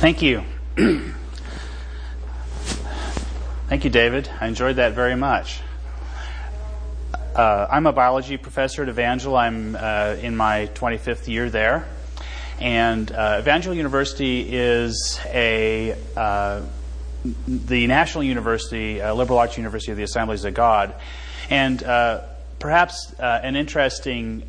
Thank you. Thank you, David. I enjoyed that very much. I'm a biology professor at Evangel. I'm in my 25th year there. And Evangel University is the national university, liberal arts university of the Assemblies of God. And perhaps an interesting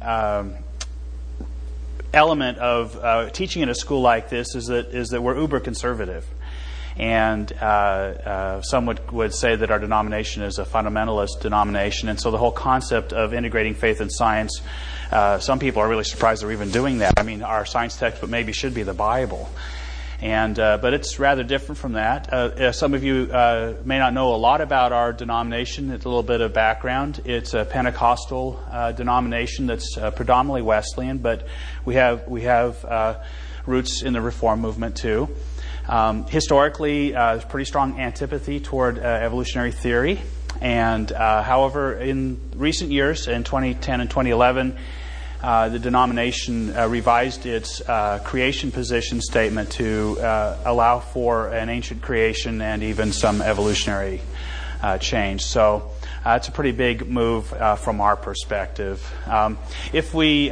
element of teaching in a school like this is that we're uber conservative. And some would say that our denomination is a fundamentalist denomination. And so the whole concept of integrating faith and science, some people are really surprised that we're even doing that. I mean, our science textbook maybe should be the Bible. And but it's rather different from that. Some of you may not know a lot about our denomination. It's a little bit of background. It's a Pentecostal denomination that's predominantly Wesleyan, but we have roots in the Reform movement too. Historically, there's pretty strong antipathy toward evolutionary theory. And however, in recent years, in 2010 and 2011, the denomination revised its creation position statement to allow for an ancient creation and even some evolutionary change. So it's a pretty big move from our perspective. If we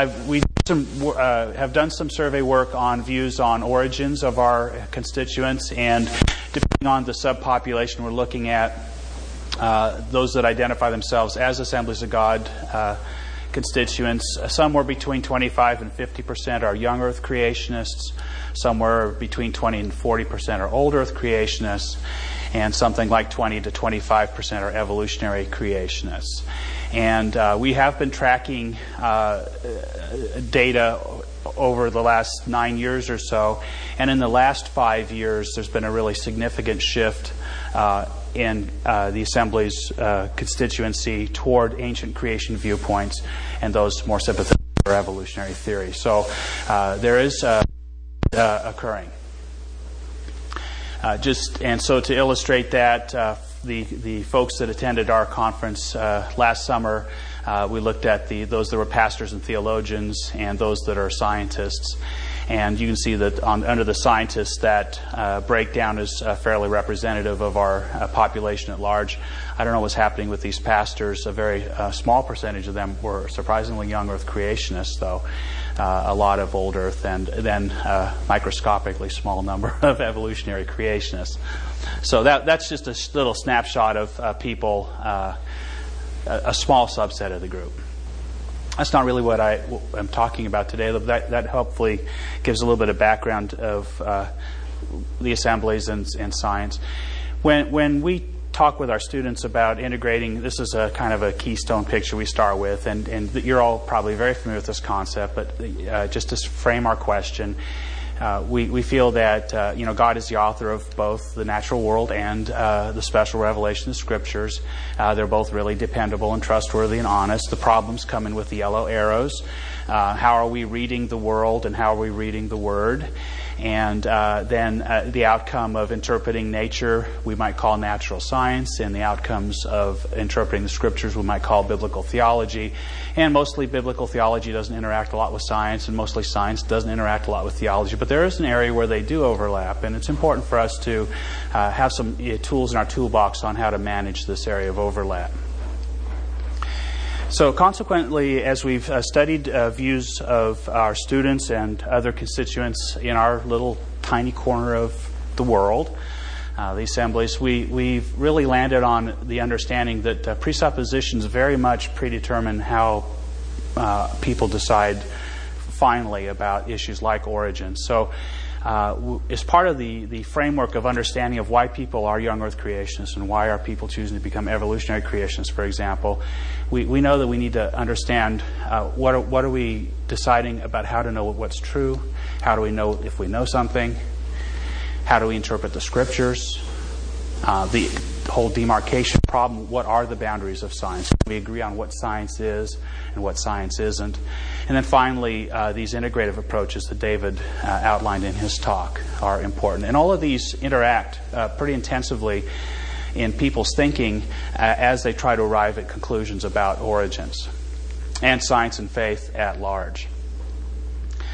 have done some survey work on views on origins of our constituents, and depending on the subpopulation we're looking at, those that identify themselves as Assemblies of God constituents, somewhere between 25 and 50% are young Earth creationists, somewhere between 20 and 40% are old Earth creationists, and something like 20 to 25% are evolutionary creationists. And we have been tracking data over the last 9 years or so, and in the last 5 years there's been a really significant shift in the Assembly's constituency toward ancient creation viewpoints and those more sympathetic for evolutionary theory. So there is occurring. So to illustrate that, the folks that attended our conference last summer, we looked at those that were pastors and theologians and those that are scientists. And you can see that under the scientists, that breakdown is fairly representative of our population at large. I don't know what's happening with these pastors. A very small percentage of them were surprisingly young Earth creationists, though. A lot of old Earth, and then microscopically small number of evolutionary creationists. So that's just a little snapshot of people, a small subset of the group. That's not really what I'm talking about today. That hopefully gives a little bit of background of the assemblies and science. When we talk with our students about integrating, this is a kind of a keystone picture we start with, and you're all probably very familiar with this concept, but just to frame our question, we feel that God is the author of both the natural world and the special revelation of Scriptures. They're both really dependable and trustworthy and honest. The problems come in with the yellow arrows. How are we reading the world and how are we reading the Word? And then the outcome of interpreting nature we might call natural science, and the outcomes of interpreting the Scriptures we might call biblical theology. And mostly biblical theology doesn't interact a lot with science, and mostly science doesn't interact a lot with theology. But there is an area where they do overlap, and it's important for us to have some tools in our toolbox on how to manage this area of overlap. So consequently, as we've studied views of our students and other constituents in our little tiny corner of the world, the assemblies, we've really landed on the understanding that presuppositions very much predetermine how people decide finally about issues like origins. So as part of the framework of understanding of why people are young Earth creationists and why are people choosing to become evolutionary creationists, for example, we know that we need to understand what are we deciding about how to know what's true, how do we know if we know something, how do we interpret the Scriptures, the whole demarcation problem, what are the boundaries of science? We agree on what science is and what science isn't. And then finally, these integrative approaches that David outlined in his talk are important. And all of these interact pretty intensively in people's thinking as they try to arrive at conclusions about origins and science and faith at large.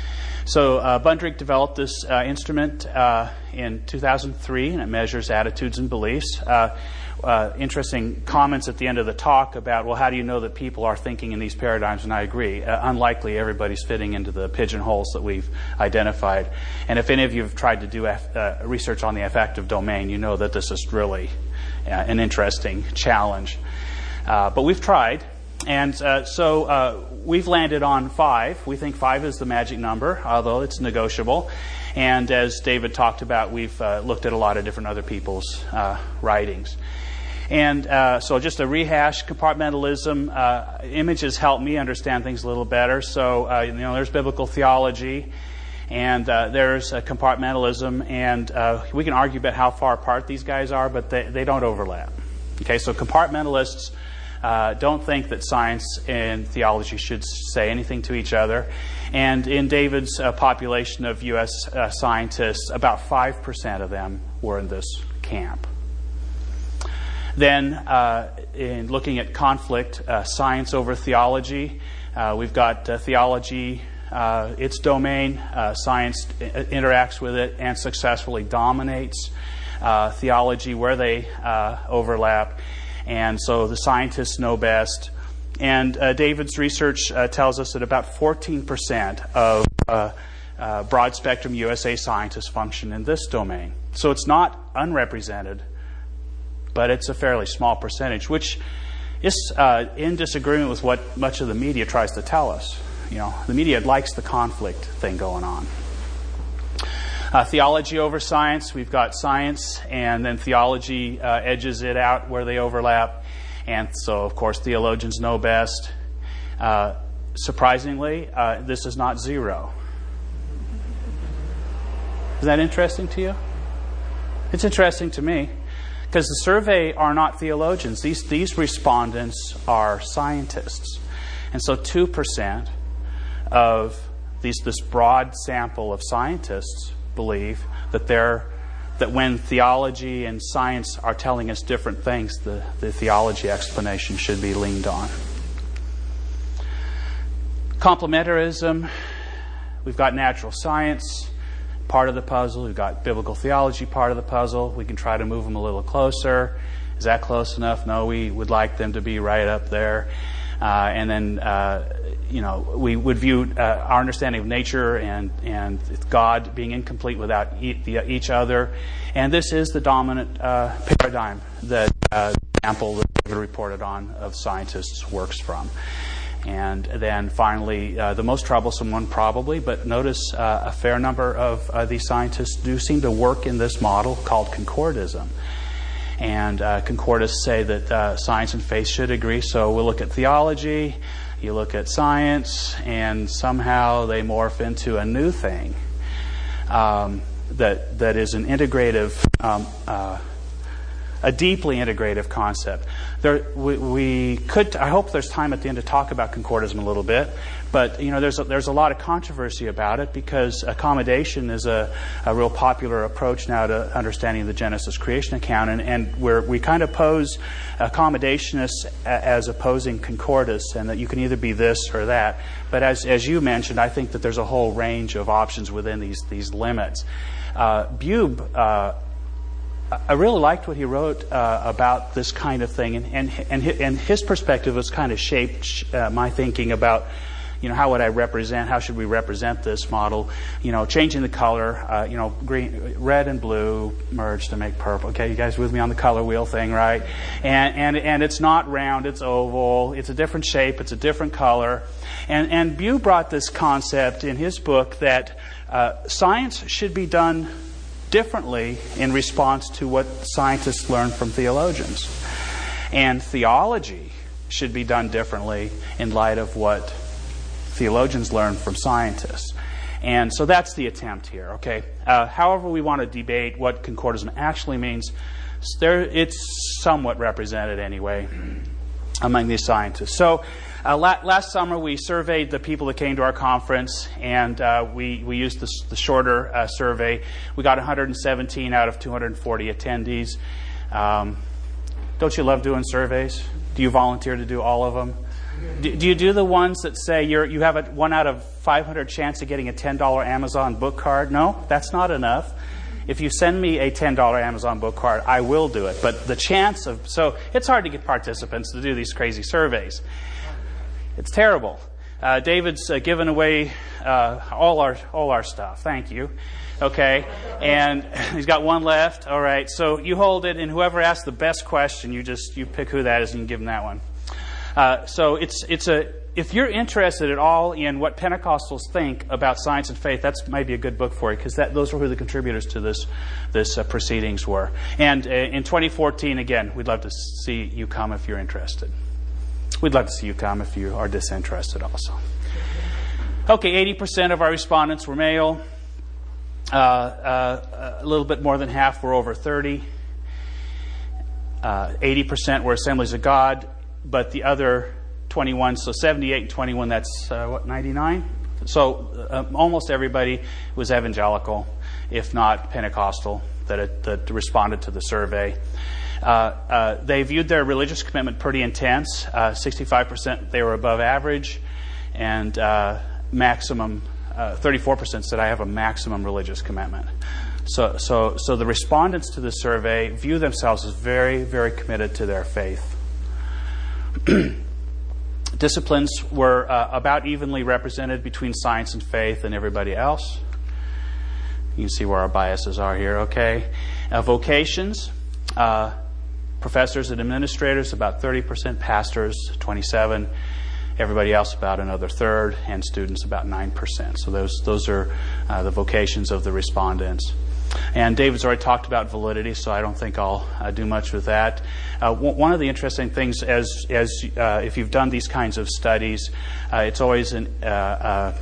So Bundrick developed this instrument in 2003, and it measures attitudes and beliefs. Interesting comments at the end of the talk about, well, how do you know that people are thinking in these paradigms? And I agree. Unlikely everybody's fitting into the pigeonholes that we've identified. And if any of you have tried to do research on the affective domain, you know that this is really an interesting challenge. But we've tried. And so we've landed on 5. We think 5 is the magic number, although it's negotiable. And as David talked about, we've looked at a lot of different other people's writings. And so just a rehash, compartmentalism, images help me understand things a little better. So, there's biblical theology, and there's compartmentalism, and we can argue about how far apart these guys are, but they don't overlap. Okay, so compartmentalists don't think that science and theology should say anything to each other. And in David's population of U.S. Scientists, about 5% of them were in this camp. Then, in looking at conflict, science over theology, we've got theology, its domain. Science interacts with it and successfully dominates. Theology, where they overlap. And so the scientists know best. And David's research tells us that about 14% of broad-spectrum USA scientists function in this domain. So it's not unrepresented, but it's a fairly small percentage, which is in disagreement with what much of the media tries to tell us. The media likes the conflict thing going on. Theology over science, we've got science, and then theology edges it out where they overlap. And so, of course, theologians know best. Surprisingly, this is not 0. Is that interesting to you? It's interesting to me, because the survey are not theologians. These respondents are scientists. And so 2% of this broad sample of scientists believe that when theology and science are telling us different things, the theology explanation should be leaned on. Complementarism, we've got natural science part of the puzzle, we've got biblical theology part of the puzzle. We can try to move them a little closer. Is that close enough? No, we would like them to be right up there. And then we would view our understanding of nature and God being incomplete without each other. And this is the dominant paradigm that the example that David reported on of scientists works from. And then finally, the most troublesome one probably, but notice a fair number of these scientists do seem to work in this model called concordism. And concordists say that science and faith should agree. So we'll look at theology, you look at science, and somehow they morph into a new thing that is an integrative, a deeply integrative concept. We could. I hope there's time at the end to talk about concordism a little bit. But there's a lot of controversy about it because accommodation is a real popular approach now to understanding the Genesis creation account, and we kind of pose accommodationists as opposing concordists, and that you can either be this or that. But as you mentioned, I think that there's a whole range of options within these limits. Bube. I really liked what he wrote about this kind of thing, and his perspective has kind of shaped my thinking about, how should we represent this model? Changing the color, green, red and blue merge to make purple. Okay, you guys with me on the color wheel thing, right? And it's not round, it's oval. It's a different shape, it's a different color. And Bube brought this concept in his book that science should be done differently in response to what scientists learn from theologians. And theology should be done differently in light of what theologians learn from scientists. And so that's the attempt here, okay? However we want to debate what concordism actually means, it's somewhat represented anyway among these scientists. So last summer we surveyed the people that came to our conference, and we used the shorter survey. We got 117 out of 240 attendees. Don't you love doing surveys? Do you volunteer to do all of them? Do you do the ones that say you have a 1 out of 500 chance of getting a $10 Amazon book card? No, that's not enough. If you send me a $10 Amazon book card, I will do it. But the chance of... So it's hard to get participants to do these crazy surveys. It's terrible. David's given away all our stuff. Thank you. Okay, and he's got one left. All right, so you hold it, and whoever asks the best question, you pick who that is, and you give them that one. So if you're interested at all in what Pentecostals think about science and faith, that's maybe a good book for you, because those are who the contributors to this proceedings were. And in 2014, again, we'd love to see you come if you're interested. We'd love to see you come if you are disinterested also. Okay, 80% of our respondents were male. A little bit more than half were over 30. 80% were Assemblies of God, but the other 21, so 78 and 21, that's 99? So almost everybody was evangelical, if not Pentecostal, that responded to the survey. They viewed their religious commitment pretty intense. 65% they were above average, and maximum 34% said I have a maximum religious commitment. So the respondents to the survey view themselves as very, very committed to their faith. Disciplines were about evenly represented between science and faith and everybody else. You can see where our biases are here, okay? Vocations, professors and administrators, about 30%, pastors, 27%, everybody else about another third, and students about 9%. So those are the vocations of the respondents. And David's already talked about validity, so I don't think I'll do much with that. One of the interesting things, as if you've done these kinds of studies, it's always a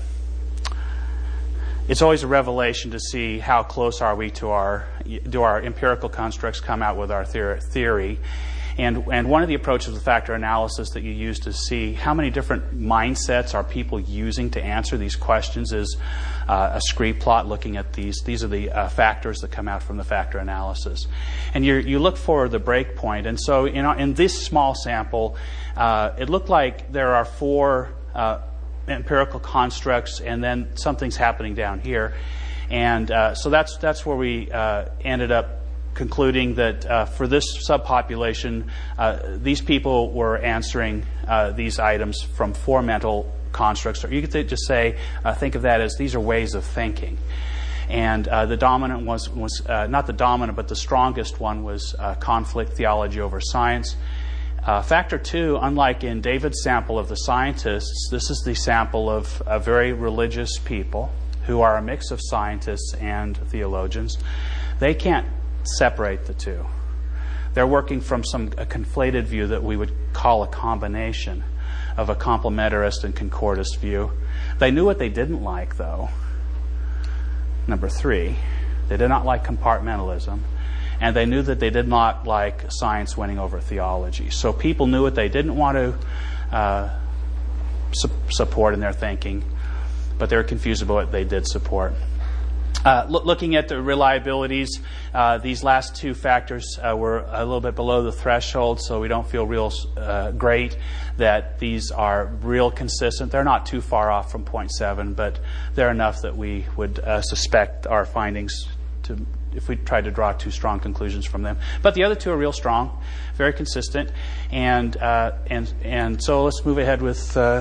revelation to see how close are we to do our empirical constructs come out with our theory. And one of the approaches of factor analysis that you use to see how many different mindsets are people using to answer these questions is a scree plot looking at these. These are the factors that come out from the factor analysis. And you look for the break point. And so in this small sample, it looked like there are 4 empirical constructs, and then something's happening down here. And so that's where we ended up concluding that for this subpopulation, these people were answering these items from 4 mental constructs. Or you could just say, think of that as these are ways of thinking. And the dominant was not the dominant, but the strongest one was conflict theology over science. Factor 2, unlike in David's sample of the scientists, this is the sample of very religious people who are a mix of scientists and theologians. They can't separate the two. They're working from a conflated view that we would call a combination of a complementarist and concordist view. They knew what they didn't like, though. Number 3, they did not like compartmentalism, and they knew that they did not like science winning over theology. So people knew what they didn't want to support in their thinking, but they were confused about what they did support. Looking at the reliabilities, these last 2 factors were a little bit below the threshold, so we don't feel real great that these are real consistent. They're not too far off from 0.7, but they're enough that we would suspect our findings if we tried to draw too strong conclusions from them. But the other 2 are real strong, very consistent, and so let's move ahead with the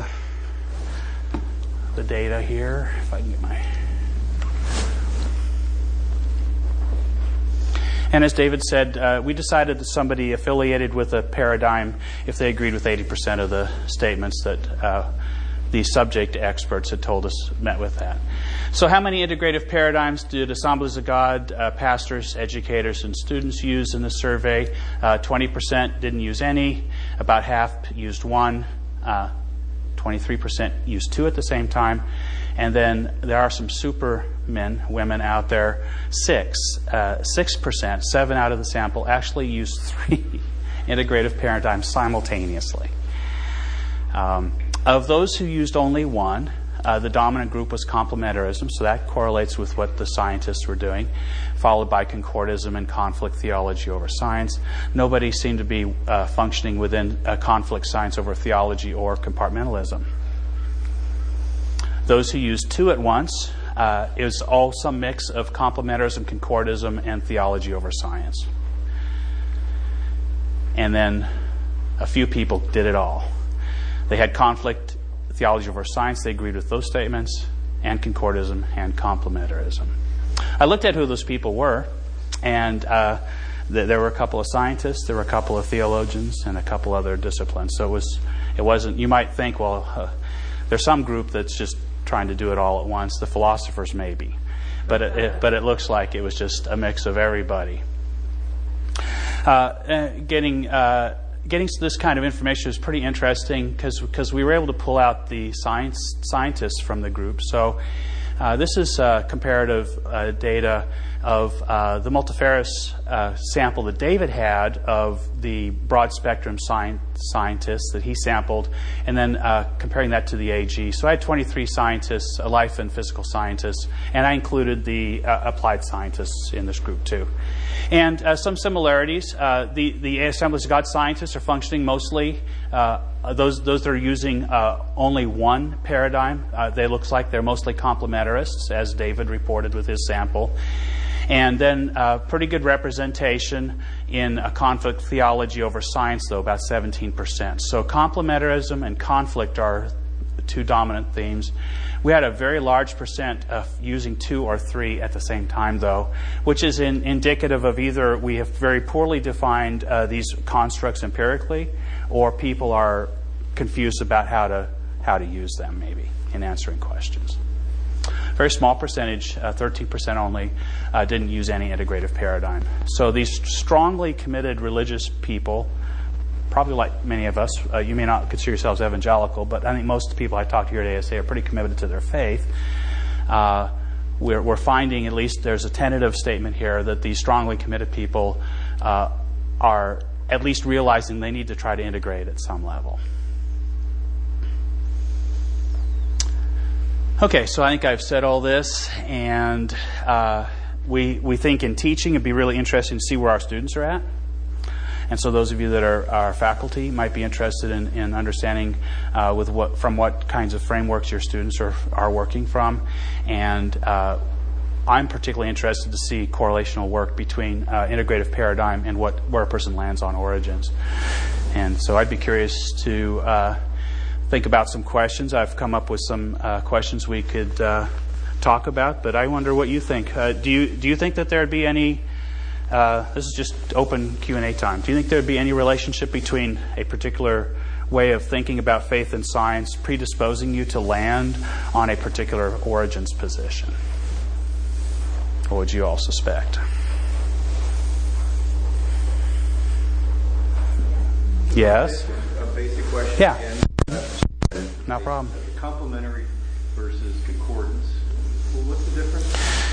data here. If I can get my... And as David said, we decided that somebody affiliated with a paradigm, if they agreed with 80% of the statements that the subject experts had told us met with that. So how many integrative paradigms did Assemblies of God, pastors, educators, and students use in the survey? 20% didn't use any. About half used 1. 23% used 2 at the same time. And then there are some women out there. 6%, 7 out of the sample, actually used 3 integrative paradigms simultaneously. Of those who used only 1, the dominant group was complementarism, so that correlates with what the scientists were doing, followed by concordism and conflict theology over science. Nobody seemed to be functioning within conflict science over theology or compartmentalism. Those who used two at once, it was all some mix of complementarism, concordism, and theology over science. And then a few people did it all. They had conflict theology over science. They agreed with those statements, and concordism and complementarism. I looked at who those people were, and there were a couple of scientists, there were a couple of theologians, and a couple other disciplines. So it wasn't. You might think, well, there's some group that's just trying to do it all at once. The philosophers maybe, but it looks like it was just a mix of everybody. Getting to this kind of information was pretty interesting because we were able to pull out the scientists from the group. So this is comparative data of the multifarious sample that David had of the broad spectrum scientists that he sampled, and then comparing that to the AG. So I had 23 scientists, life and physical scientists, and I included the applied scientists in this group too. And some similarities. The Assemblies of God scientists are functioning mostly, those that are using only one paradigm, they looks like they're mostly complementarists, as David reported with his sample. And then pretty good representation in a conflict theology over science, though, about 17%. So complementarism and conflict are the two dominant themes. We had a very large percent of using two or three at the same time, though, which is indicative of either we have very poorly defined these constructs empirically, or people are confused about how to use them, maybe, in answering questions. Very small percentage, 13% only, didn't use any integrative paradigm. So these strongly committed religious people, probably like many of us, you may not consider yourselves evangelical, but I think most people I talk to here at ASA are pretty committed to their faith. We're finding, at least there's a tentative statement here, that these strongly committed people are at least realizing they need to try to integrate at some level. Okay, so I think I've said all this, and we think in teaching it'd be really interesting to see where our students are at. And so those of you that are our faculty might be interested in understanding from what kinds of frameworks your students are working from. And I'm particularly interested to see correlational work between integrative paradigm and where a person lands on origins. And so I'd be curious to think about some questions. I've come up with some questions we could talk about, but I wonder what you think. Do you think that there'd be any? This is just open Q&A time. Do you think there'd be any relationship between a particular way of thinking about faith and science predisposing you to land on a particular origins position? Or would you all suspect? Yes? A basic question. Yeah. Again. No problem. Complementary versus concordance. Well, what's the difference?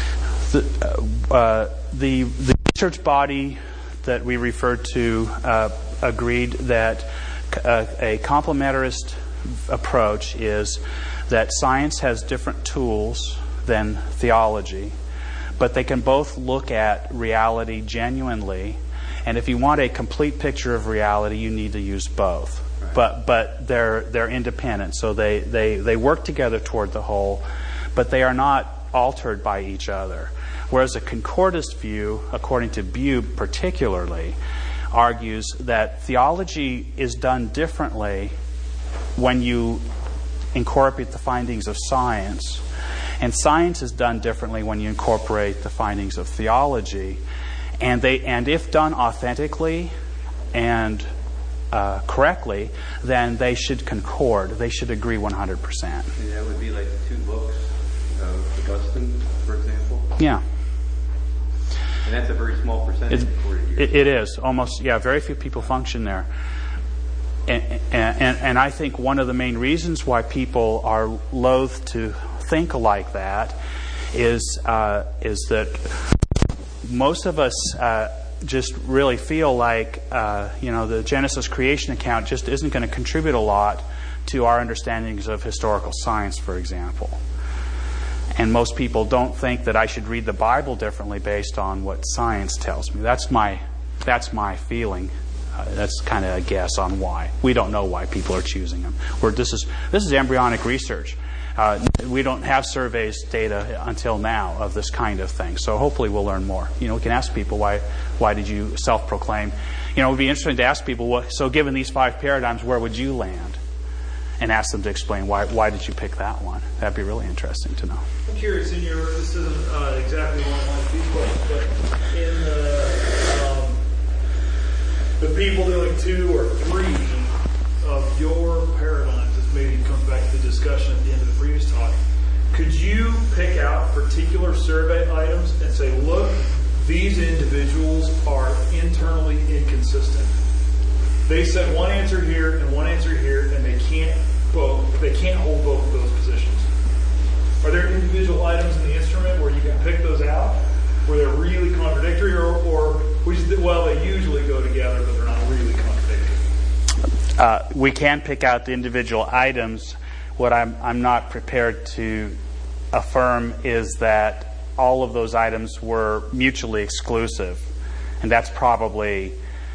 The research body that we referred to agreed that a complementarist approach is that science has different tools than theology, but they can both look at reality genuinely. And if you want a complete picture of reality, you need to use both. Right. But they're independent, so they work together toward the whole, but they are not altered by each other. Whereas a concordist view, according to Bube particularly, argues that theology is done differently when you incorporate the findings of science, and science is done differently when you incorporate the findings of theology. And if done authentically and correctly, then they should concord. They should agree 100%. And that would be like the two books of Augustine, for example? Yeah. And that's a very small percentage. It is. Almost, yeah, very few people function there. And I think one of the main reasons why people are loath to think like that is that most of us just really feel like the Genesis creation account just isn't going to contribute a lot to our understandings of historical science, for example. And most people don't think that I should read the Bible differently based on what science tells me. That's my feeling. That's kind of a guess on why. We don't know why people are choosing them. This is embryonic research. We don't have surveys data until now of this kind of thing. So hopefully we'll learn more. We can ask people, why did you self-proclaim? It would be interesting to ask people, so given these 5 paradigms, where would you land? And ask them to explain why did you pick that one. That'd be really interesting to know. I'm curious, this isn't exactly along these questions, but in the people doing 2 or 3 of your paradigms, this maybe comes back to the discussion at the end of the previous talk, could you pick out particular survey items and say, look, these individuals are internally inconsistent. They said one answer here and one answer here, and they can't hold both of those positions. Are there individual items in the instrument where you can pick those out, where they're really contradictory, or they usually go together, but they're not really contradictory? We can pick out the individual items. What I'm not prepared to affirm is that all of those items were mutually exclusive, and that's probably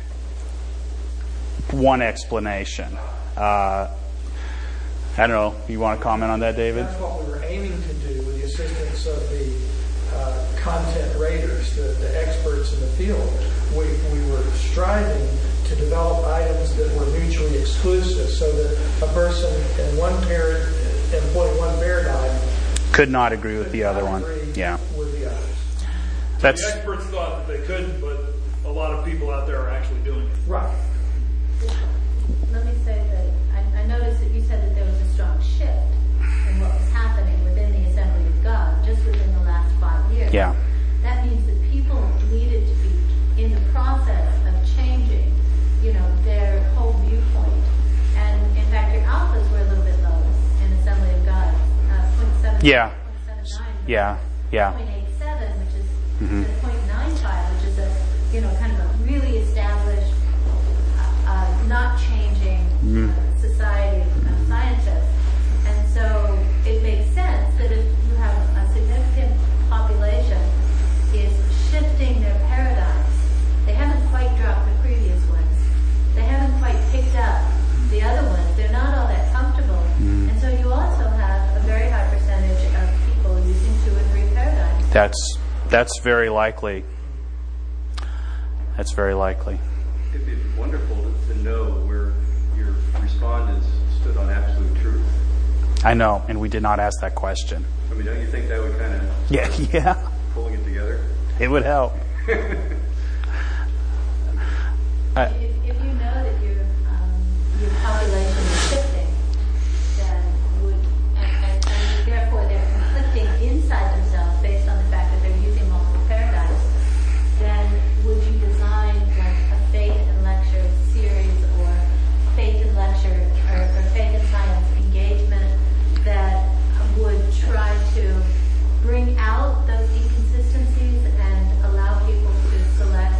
one explanation. I don't know. You want to comment on that, David? That's what we were aiming to do with the assistance of the content raters, the experts in the field. We were striving to develop items that were mutually exclusive, so that a person in employing one paradigm could not agree with the other one. Yeah. With the others. The experts thought that they couldn't, but a lot of people out there are actually doing it. Right. Let me say that I noticed that you said that there was a strong shift in what was happening within the Assembly of God just within the last 5 years. Yeah. That means that people needed to be in the process of changing, their whole viewpoint. And in fact, your alphas were a little bit low in Assembly of God, 0.79. Yeah. 0.87, which is 0.95, which is a kind of a really established, not changing society of scientists. And so it makes sense that if you have a significant population is shifting their paradigms, they haven't quite dropped the previous ones. They haven't quite picked up the other ones. They're not all that comfortable. And so you also have a very high percentage of people using 2 or 3 paradigms. That's very likely. That's very likely. It'd be wonderful to know where your respondents stood on absolute truth. I know, and we did not ask that question. Don't you think that would kind of Yeah. pulling it together? It would help. If you know that your population is shifting, then and therefore they're conflicting inside themselves based on the fact that they're using multiple paradigms, then would you design a faith and lecture series or faith and lecture or faith and science engagement that would try to bring out those inconsistencies and allow people to select,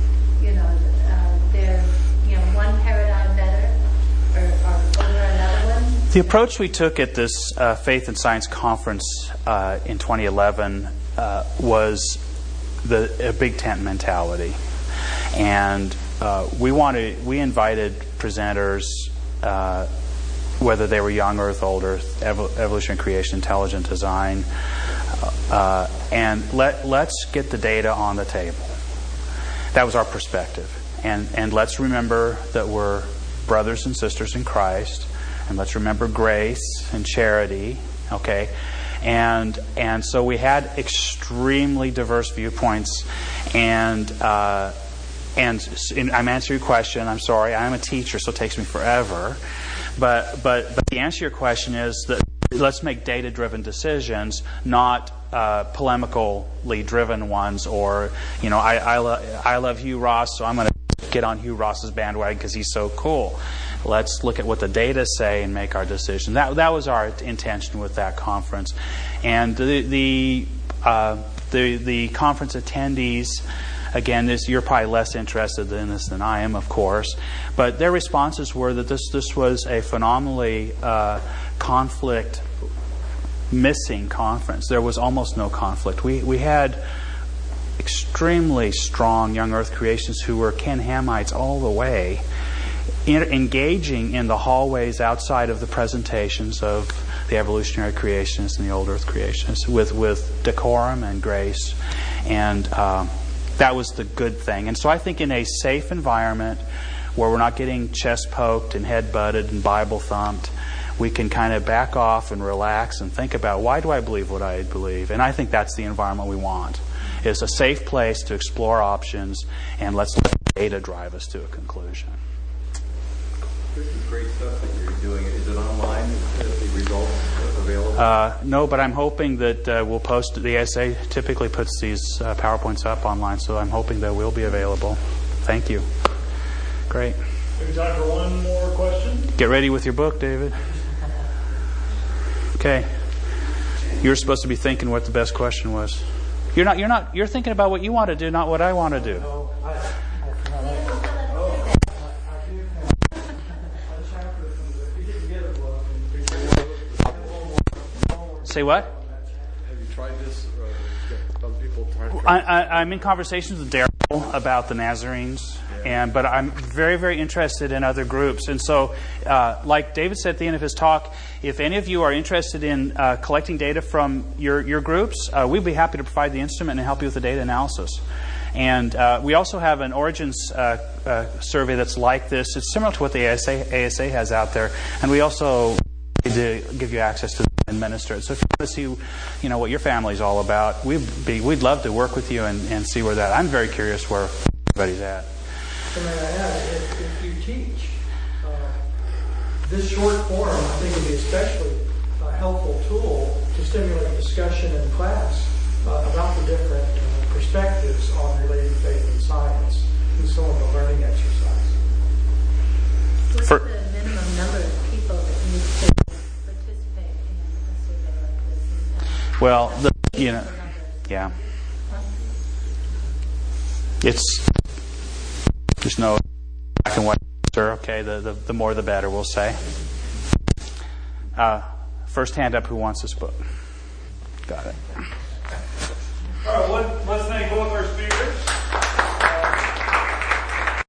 their, one paradigm better or over another one? The approach we took at this Faith and Science Conference in 2011 was a big tent mentality. And we invited presenters, whether they were young Earth, old Earth, evolution, creation, intelligent design, and let's get the data on the table. That was our perspective. And let's remember that we're brothers and sisters in Christ, and let's remember grace and charity, okay? And so we had extremely diverse viewpoints, and I'm answering your question. I'm sorry, I'm a teacher, so it takes me forever. But the answer to your question is that let's make data-driven decisions, not polemically driven ones. Or I love Hugh Ross, so I'm going to get on Hugh Ross's bandwagon because he's so cool. Let's look at what the data say and make our decision. That was our intention with that conference, and the conference attendees again, you're probably less interested in this than I am, of course, but their responses were that this was a phenomenally conflict missing conference. There was almost no conflict. We had extremely strong young earth creationists who were Ken Hamites all the way, engaging in the hallways outside of the presentations of the evolutionary creationists and the old earth creationists with decorum and grace. And that was the good thing. And so I think in a safe environment where we're not getting chest poked and head butted and Bible thumped, we can kind of back off and relax and think about, why do I believe what I believe? And I think that's the environment we want. It's a safe place to explore options, and let's let data drive us to a conclusion. This is great stuff that you're doing. Is it online? Is the results available? No, but I'm hoping that we'll post. The ASA typically puts these PowerPoints up online, so I'm hoping that will be available. Thank you. Great. Maybe time for one more question? Get ready with your book, David. Okay. You're supposed to be thinking what the best question was. You're thinking about what you want to do, not what I want to do. Say what? Have you tried this? Other people trying? I'm in conversations with Daryl about the Nazarenes, but I'm very, very interested in other groups. And so, like David said at the end of his talk, if any of you are interested in collecting data from your groups, we'd be happy to provide the instrument and help you with the data analysis. And we also have an Origins survey that's like this. It's similar to what the ASA has out there, and we also need to give you access to administer it. So if you want to see, what your family's all about, we'd love to work with you and see where that. I'm very curious where everybody's at. So may I add, if you teach this short form, I think would be especially a helpful tool to stimulate discussion in class about the different perspectives on related faith and science in some of the learning exercise. What's the minimum number of people that need to participate in a survey like this? Well, yeah. There's no black and white answer. Okay, the more the better, we'll say. First hand up, who wants this book? Got it. All right,